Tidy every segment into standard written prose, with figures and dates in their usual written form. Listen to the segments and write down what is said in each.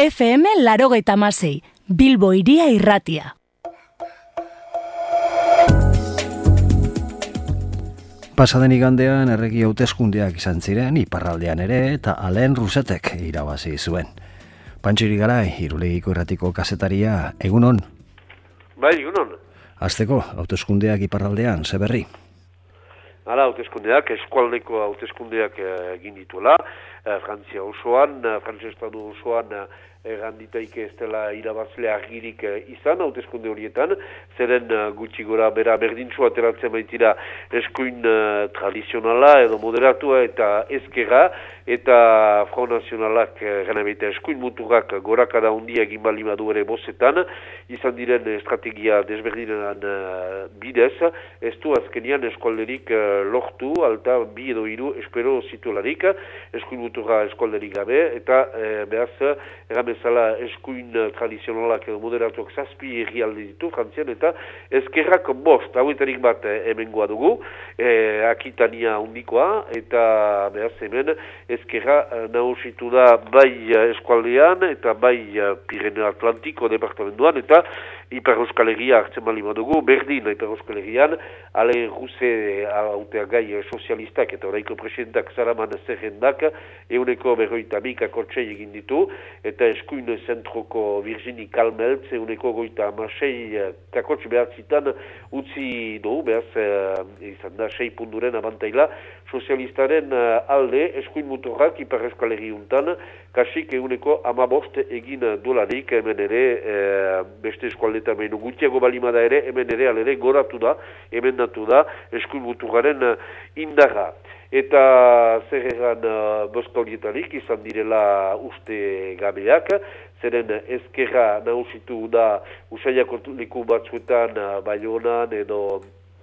FM 86, Bilbo Hiria Irratia. Pasaden igandean erregi hauteskundeak izan ziren iparraldean ere eta Alain Roussetek irabazi zuen. Pantxo Irigaray, Irulegiko Irratiko kazetaria, egunon? Bai, egunon. Hasteko, hauteskundeak iparraldean, ze berri? Hala, hauteskundeak, eskualdeko hauteskundeak egin dituela, Frantzia osoan, Frantzia Estatu osoan erranditaike ez dela irabazle argirik izan, hauteskunde horietan, zeren gutxi gora bera berdintxua ateratzen baitira eskuin tradizionala edo moderatua eta ezkerra, eta Front Nazionalak gana eskuin muturrak gorakada handia egin bali badu ere bozetan, izan diren estrategia desberdinan bidez, ez du azkenian eskualderik lortu, alta bi edo hiru espero zituelarik, eskuin muturra eskualderik gabe, eta behaz, erramezala eskuin tradizionalak edo moderatuak zazpi herrialde ditu, Frantzian, eta ezkerrak bost, hauetarik bat hemengoa dugu, Akitania handikoa, eta behaz hemen ezkerra nagusitu da bai eskualdean, eta bai Pirineo Atlantiko departamentuan, eta Ipar Euskal Herria hartzen bali badugu, berdin Ipar Euskal Herrian, Alain Rousset hautagai sozialistak eta oraiko presidentak zaraman zerrendak, euneko 52 akotxei egin ditu, eta eskuin zentroko Virginie Kalmeltz, euneko 56 kakotx behar zitan utzi du, behaz izan da 6 punturen abantaila, sozialistaren alde eskuin muturrak Ipar Euskal Herriuntan, kasik euneko 15 egin dolarik, hemen ere beste eskualdetan behin gutxiago balimada ere, hemen ere alere goratu da, hemen datu da, eskuin muturraren indarra. Eta zer egan boska horietarik izan direla uste gabeak, zeren ezkerra nagusitu da Usaiako leku batzuetan Baionan edo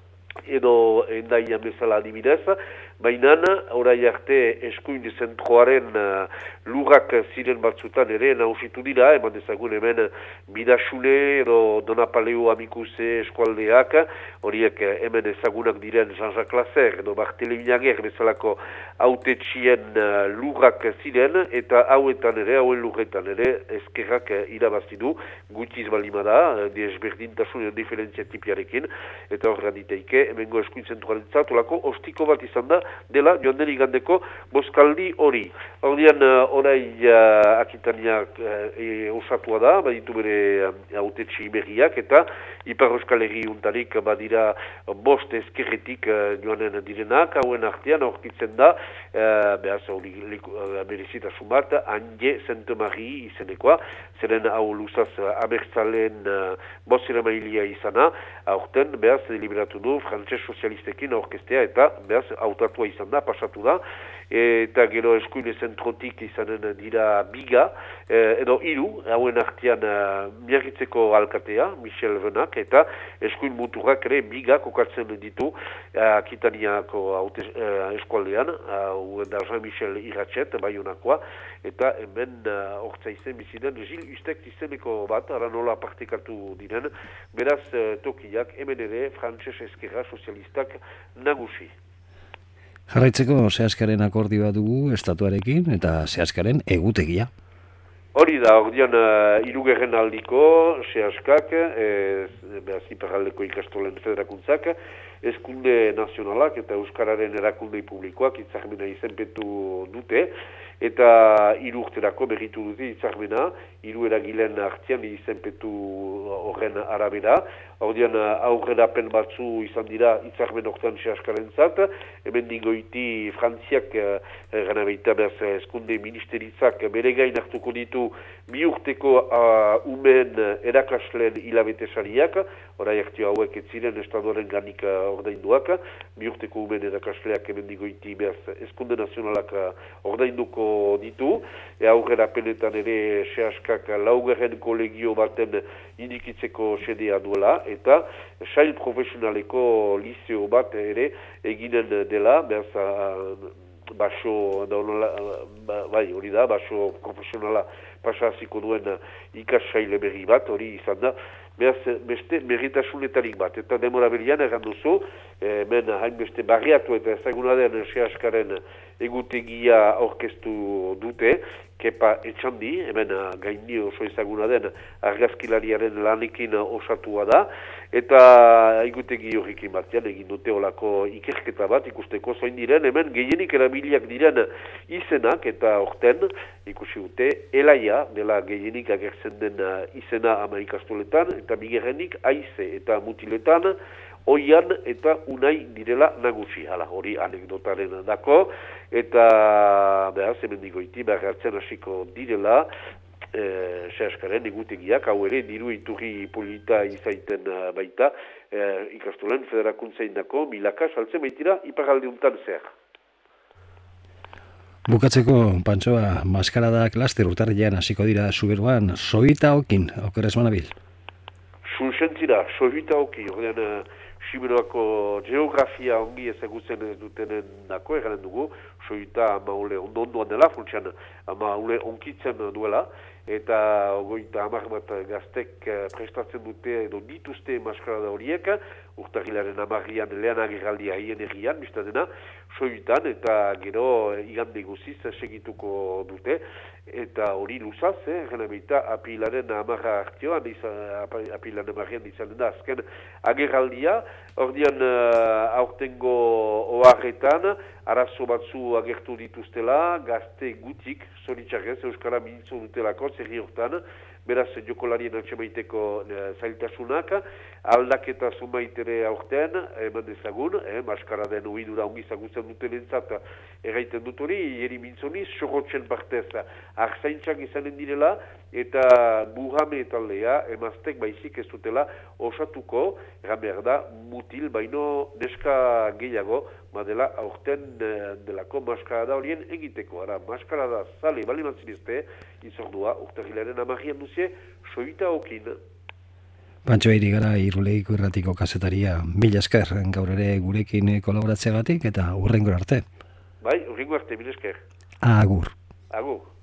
endaian bezala adibidez, baina orai arte eskuin zentroaren lurrak ziren batzutan ere nagusitu dira, eman dezagun hemen Bidasune edo Donapaleo Amikuse eskualdeak, horiek hemen ezagunak diren Jean-Jacques Lasser edo Barthélémy bezalako hautetxien lurrak ziren, eta hauen lurretan ere ezkerrak irabazi du, gutxiz balimada, desberdintasun diferentzia tipiarekin, eta horra diteike, hemengo eskuin zentroaren zatolako ostiko bat izan da, dela joan den igandeko boskaldi hori. Hordian, orai Akitaniak osatua da, baditu bere hautetxe berriak, eta Ipar Euskal Herri untarik badira bost ezkerretik joanen direnak, hauen artean aurkitzen da, behaz hori berezitasun bat, Anje Sainte-Marie izenekoa, zeren hau luzaz abertzalen bozera mailia izana, aurten behaz deliberatu du frantses sozialistekin aurkestea, eta behaz autatua izan da, pasatu da, eta gero eskuin zentrotik izanen dira biga, edo hiru, hauen artean miagitzeko alkatea, Michel Venak, eta eskuin muturrak ere biga kokatzen ditu Akitaniako eskualdean, da Jean-Michel Iratxet, Baionakoa, eta hemen hortza izen bizinen Gil Ustek izeneko bat, ara nola partekatu diren, beraz tokiak hemen ere frantses ezkerra sozialistak nagusi. Jarraitzeko Seaskaren akordioa dugu estatuarekin eta Seaskaren egutegia. Hori da, ordean hirugarren aldiko Seaskak, iparraldeko ikastolen federakuntzak, eskunde nazionalak eta Euskararen erakunde publikoak hitzarmena izenpetu dute, eta 3 urterako berritu dute hitzarmena, 3 eragileen artean izenpetu horren arabera. Ordean aurrerapen batzu izan dira hitzarmen hortan Seaskarentzat, hemen digoiti Frantziak gana baita behaz eskunde ministeritzak bere gain hartuko ditu 2 urteko umen erakasleen hilabete sariak, orai hartio hauek etziren estatuaren ganik ordainduak, 2 urteko umen erakasleak hemen digoiti behaz eskunde nazionalak ordainduko ditu, aurrerapenetan ere Seaskak 4. kolegio baten indikitzeko sedea duela, eta sail profesionaleko liceo bat ere eginen dela, behaz baso, bai hori da, baso profesionala pasaziko duen ikassaile berri bat, hori izan da, beste merritasunetarik bat. Eta demora berian egan duzu, hemen hainbeste barriatu eta ezaguna den sehaskaren egutegia aurkeztu dute, Kepa Etxandi, hemen gaini oso ezaguna den argazkilariaren lanekin osatua da, eta egutegi horrekin batean egin dute olako ikerketa bat, ikusteko zoin diren, hemen gehienik erabiliak diren izenak, eta orten ikusi dute Elaia, dela gehienik agertzen den izena ama ikastoletan, eta bigarrenik Aize eta Mutiletan, Oian eta Unai direla nagusi, hori anekdotaren dako, eta behaz, hemen digoiti, hartzen hasiko direla, sehaskaren egutegiak, hau ere, diru iturri polita izaiten baita, ikastolen federakuntzain dako, milaka, saltzen baitira, iparalde untan zer. Bukatzeko, Pantsoa, maskaradak laster urtarrilean hasiko dira Zuberoan, sohita okin, okeres manabil? Sunsentzira, sohita okin, ordean, Siberoako geografia ongi ezagutzen dutenen dako, eganen dugu, sohita maule ondoan dela, funtsean maule onkitzen duela, eta ogoita hamar bat gaztek prestatzen dute edo dituzte maskarada horiek, urtarrilaren 10 lehen agerraldia hien errian, biztadena, sohitan, eta gero igande guziz segituko dute, eta hori luzaz, gana beita apilaren 10 hartioan, apilaren 10 izan da, azken agerraldia, ordean aurtengo oharretan, arazo batzu agertu dituztela, gazte gutik, zoritxarrez, Euskara mintzo dutelako, zerri hortan, beraz jokolarien atxemaiteko zailtasunak, aldaketa zumaitere aurten, eman dezagun, maskara den uidura ongi zagutzen duten entzat, erraiten dut hori, hiri mintzoniz, sorrotzen partez, arzaintzak izanen direla, eta buhame taldea, emaztek baizik ez dutela osatuko, eramer da, mutil, baino neska gehiago, badela aurten delako maskarada horien egiteko. Ara, maskarada zale, bali mantzinizte, izordua, urtarrilaren 10 duzie, sohita okin. Pantxo Irigara, Irulegiko Irratiko kazetaria, mila esker, gaur ere gurekin kolaboratzeagatik, eta hurrengo arte. Bai, hurrengo arte, mila esker. Agur. Agur.